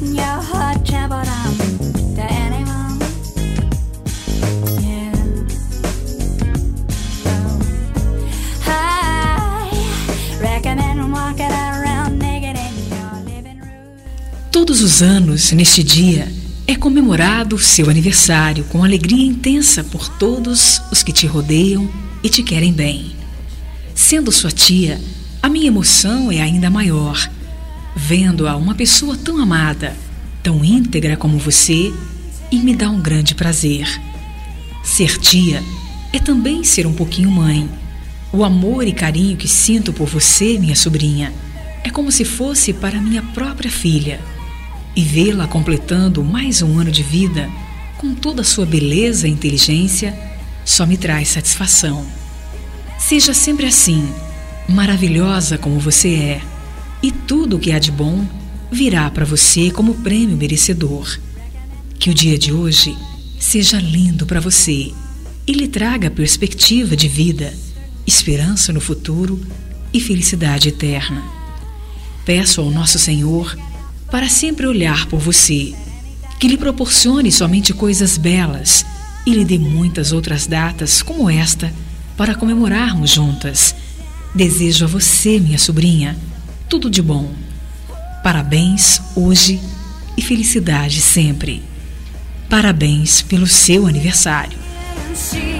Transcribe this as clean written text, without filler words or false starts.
letting your heart travel down to anyone. Yeah. Oh. I recommend walking around naked in your living room. Todos os anos, neste dia, é comemorado seu aniversário com alegria intensa por todos os que te rodeiam e te querem bem. Sendo sua tia, a minha emoção é ainda maior. Vendo-a uma pessoa tão amada, tão íntegra como você, e me dá um grande prazer. Ser tia é também ser um pouquinho mãe. O amor e carinho que sinto por você, minha sobrinha, é como se fosse para minha própria filha. E vê-la completando mais um ano de vida, com toda a sua beleza e inteligência, só me traz satisfação. Seja sempre assim, maravilhosa como você é, e tudo o que há de bom virá para você como prêmio merecedor. Que o dia de hoje seja lindo para você e lhe traga perspectiva de vida, esperança no futuro e felicidade eterna. Peço ao nosso Senhor para sempre olhar por você, que lhe proporcione somente coisas belas e lhe dê muitas outras datas como esta para comemorarmos juntas. Desejo a você, minha sobrinha, tudo de bom. Parabéns hoje e felicidade sempre. Parabéns pelo seu aniversário.